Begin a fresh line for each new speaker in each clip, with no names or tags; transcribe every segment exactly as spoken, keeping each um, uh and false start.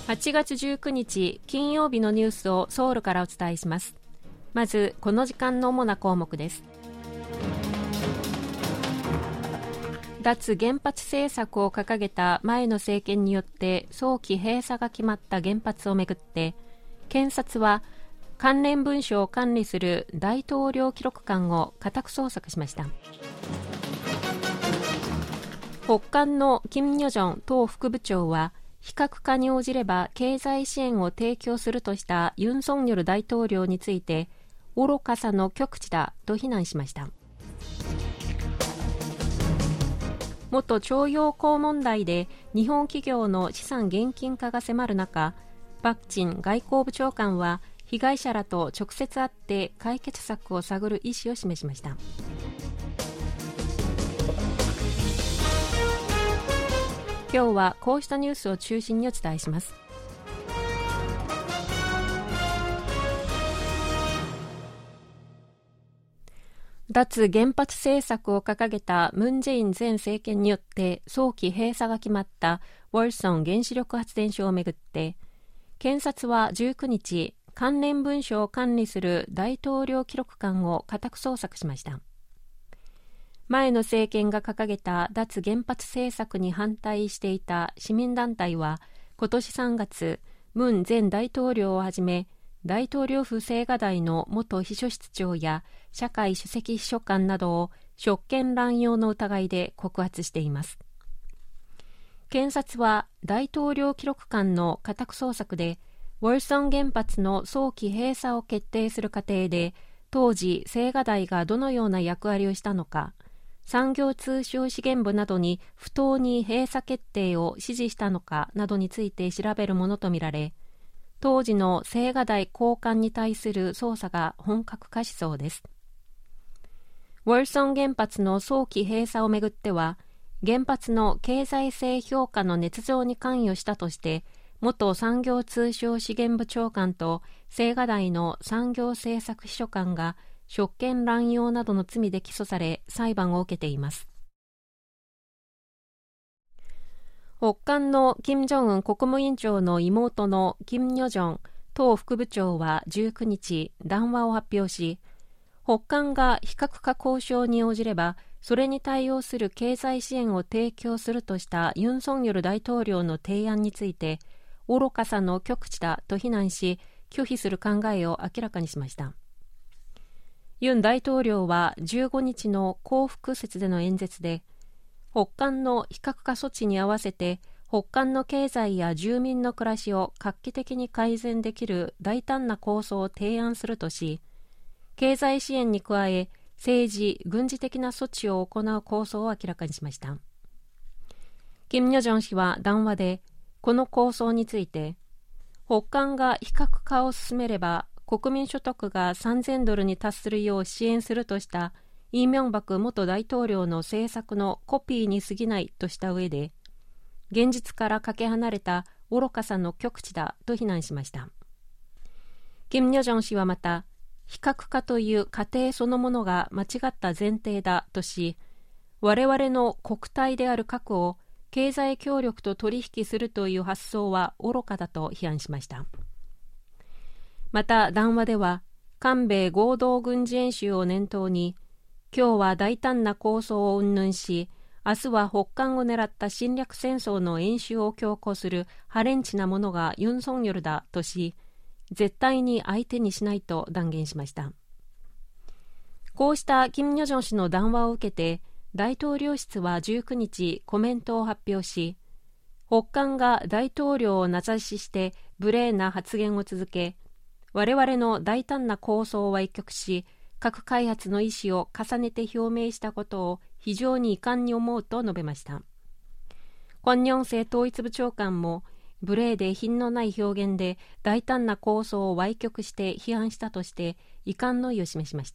はちがつじゅうくにち金曜日のニュースをソウルからお伝えします。まずこの時間の主な項目です。脱原発政策を掲げた前の政権によって早期閉鎖が決まった原発をめぐって、検察は関連文書を管理する大統領記録館を家宅捜索しました。北韓のキム・ニョジョン党副部長は、非核化に応じれば経済支援を提供するとしたユン・ソンニョル大統領について、愚かさの極致だと非難しました。元徴用工問題で日本企業の資産現金化が迫る中、パク・チン外交部長官は被害者らと直接会って解決策を探る意思を示しました。今日はこうしたニュースを中心にお伝えします。脱原発政策を掲げたムン・ジェイン前政権によって早期閉鎖が決まったウォルソン原子力発電所をめぐって、検察はじゅうくにち、関連文書を管理する大統領記録館を家宅捜索しました。前の政権が掲げた脱原発政策に反対していた市民団体は、今年さんがつ、ムン前大統領をはじめ、大統領府青瓦台の元秘書室長や社会首席秘書官などを職権乱用の疑いで告発しています。検察は大統領記録館の家宅捜索で、ウォルソン原発の早期閉鎖を決定する過程で、当時青瓦台がどのような役割をしたのか、産業通商資源部などに不当に閉鎖決定を指示したのかなどについて調べるものとみられ、当時の青瓦台高官に対する捜査が本格化しそうです。ウォルソン原発の早期閉鎖をめぐっては、原発の経済性評価の捏造に関与したとして、元産業通商資源部長官と青瓦台の産業政策秘書官が職権乱用などの罪で起訴され、裁判を受けています。北韓の金正恩国務委員長の妹のキム・ニョジョン党副部長はじゅうくにち談話を発表し、北韓が非核化交渉に応じれば、それに対応する経済支援を提供するとしたユン・ソンニョル大統領の提案について、愚かさの極致だと非難し、拒否する考えを明らかにしました。ユン大統領はじゅうごにちの光復節での演説で、北韓の非核化措置に合わせて北韓の経済や住民の暮らしを画期的に改善できる大胆な構想を提案するとし、経済支援に加え政治・軍事的な措置を行う構想を明らかにしました。キム・ニョジョン氏は談話で、この構想について、北韓が非核化を進めれば国民所得がさんぜんドルに達するよう支援するとしたイ・ミョンバク元大統領の政策のコピーに過ぎないとした上で、現実からかけ離れた愚かさの極致だと非難しました。キム・ニョジョン氏はまた、非核化という過程そのものが間違った前提だとし、我々の国体である核を経済協力と取引するという発想は愚かだと批判しました。また談話では、韓米合同軍事演習を念頭に、今日は大胆な構想を云々し、明日は北韓を狙った侵略戦争の演習を強行する破廉恥なものがユン・ソンニョルだとし、絶対に相手にしないと断言しました。こうしたキム・ニョジョン氏の談話を受けて、大統領室はじゅうくにちコメントを発表し、北韓が大統領を名指しして無礼な発言を続け、我々の大胆な構想を歪曲し、核開発の意思を重ねて表明したことを非常に遺憾に思うと述べました。クォン・ニョンセ統一部長官も、無礼で品のない表現で大胆な構想を歪曲して批判したとして遺憾の意を示しました。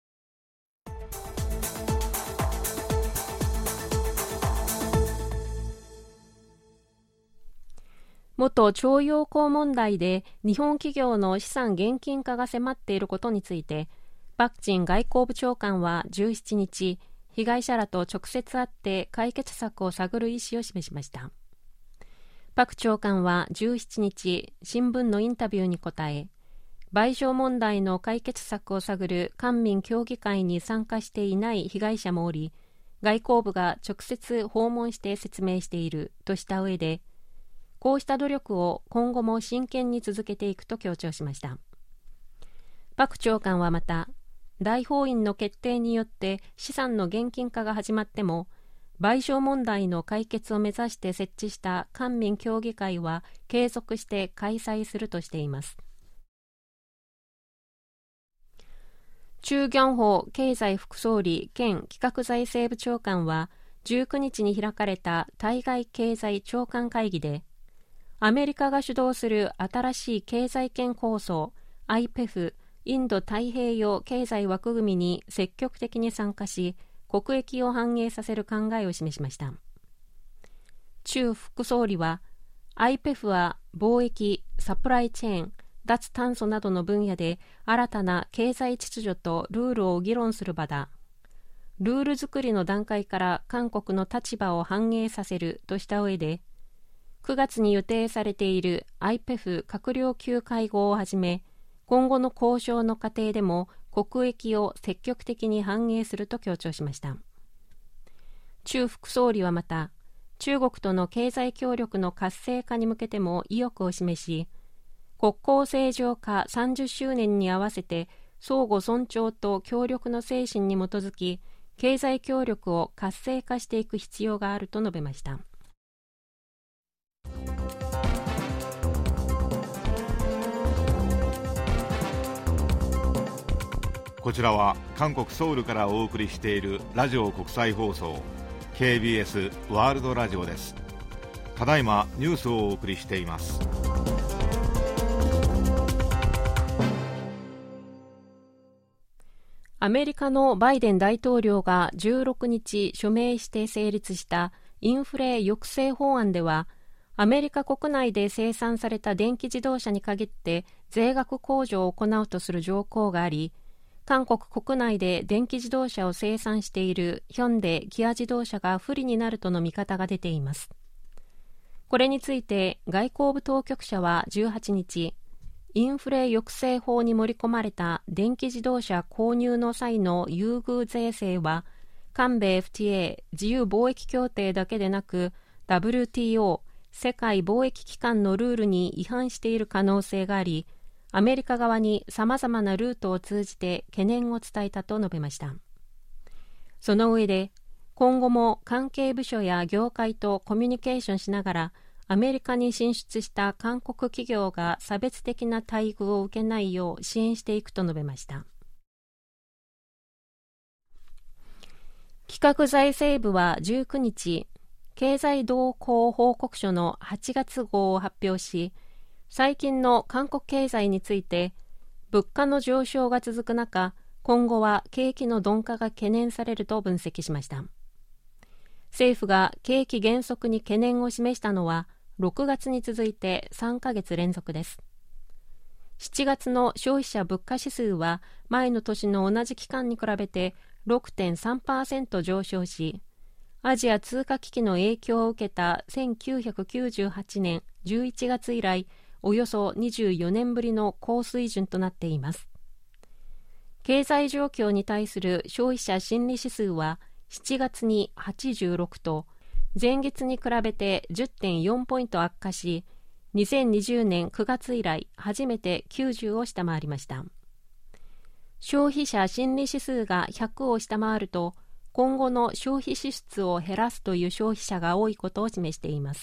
元徴用工問題で日本企業の資産現金化が迫っていることについて、パク・チン外交部長官はじゅうしちにち、被害者らと直接会って解決策を探る意思を示しました。 パク長官はじゅうしちにち、新聞のインタビューに答え、賠償問題の解決策を探る官民協議会に参加していない被害者もおり、外交部が直接訪問して説明しているとした上で、こうした努力を今後も真剣に続けていくと強調しました。パク長官はまた、大法院の決定によって資産の現金化が始まっても、賠償問題の解決を目指して設置した官民協議会は継続して開催するとしています。チュ・ギョンホ経済副総理兼企画財政部長官はじゅうくにちに開かれた対外経済長官会議で、アメリカが主導する新しい経済圏構想 アイペフ インド太平洋経済枠組みに積極的に参加し、国益を反映させる考えを示しました。チュ副総理は、アイペフ は貿易、サプライチェーン、脱炭素などの分野で新たな経済秩序とルールを議論する場だ。ルール作りの段階から韓国の立場を反映させるとした上で、くがつに予定されている アイペフ 閣僚級会合をはじめ、今後の交渉の過程でも国益を積極的に反映すると強調しました。チュ副総理はまた、中国との経済協力の活性化に向けても意欲を示し、国交正常化さんじゅっしゅうねんに合わせて相互尊重と協力の精神に基づき、経済協力を活性化していく必要があると述べました。
こちらは韓国ソウルからお送りしているラジオ国際放送 ケービーエス ワールドラジオです。ただいまニュースをお送りしています。
アメリカのバイデン大統領がじゅうろくにち署名して成立したインフレ抑制法案では、アメリカ国内で生産された電気自動車に限って税額控除を行うとする条項があり、韓国国内で電気自動車を生産しているヒョンデ、キア自動車が不利になるとの見方が出ています。これについて外交部当局者はじゅうはちにち、インフレ抑制法に盛り込まれた電気自動車購入の際の優遇税制は、韓米 エフティーエー 自由貿易協定だけでなく ダブリューティーオー 世界貿易機関のルールに違反している可能性があり、アメリカ側に様々なルートを通じて懸念を伝えたと述べました。その上で、今後も関係部署や業界とコミュニケーションしながら、アメリカに進出した韓国企業が差別的な待遇を受けないよう支援していくと述べました。企画財政部はじゅうくにち、経済動向報告書のはちがつごうを発表し、最近の韓国経済について、物価の上昇が続く中、今後は景気の鈍化が懸念されると分析しました。政府が景気減速に懸念を示したのは、ろくがつに続いてさんかげつ連続です。しちがつの消費者物価指数は、前の年の同じ期間に比べて ろくてんさんパーセント 上昇し、アジア通貨危機の影響を受けたせんきゅうひゃくきゅうじゅうはちねんじゅういちがつ以来、およそにじゅうよねんぶりの高水準となっています。経済状況に対する消費者心理指数はしちがつにはちじゅうろくと、前月に比べて じゅってんよん ポイント悪化し、にせんにじゅうねんくがつ以来初めてきゅうじゅうを下回りました。消費者心理指数がひゃくを下回ると、今後の消費支出を減らすという消費者が多いことを示しています。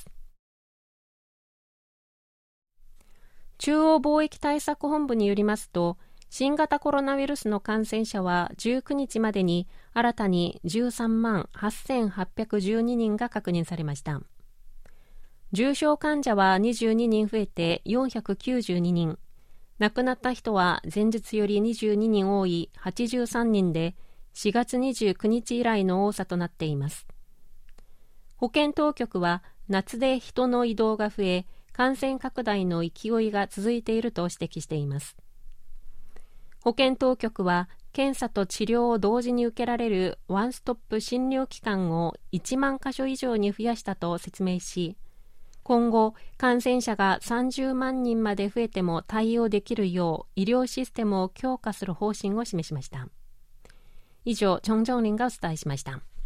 中央貿易対策本部によりますと、新型コロナウイルスの感染者はじゅうくにちまでに新たにじゅうさんまんはっせんはっぴゃくじゅうににんが確認されました。重症患者はにじゅうににん増えてよんひゃくきゅうじゅうににん、亡くなった人は前日よりにじゅうににん多いはちじゅうさんにんで、しがつにじゅうくにち以来の多さとなっています。保健当局は夏で人の移動が増え、感染拡大の勢いが続いていると指摘しています。保健当局は検査と治療を同時に受けられるワンストップ診療機関をいちまんかしょ以上に増やしたと説明し、 今後、感染者がさんじゅうまんにんまで増えても対応できるよう医療システムを強化する方針を示しました。以上、チョン・ジョンリンがお伝えしました。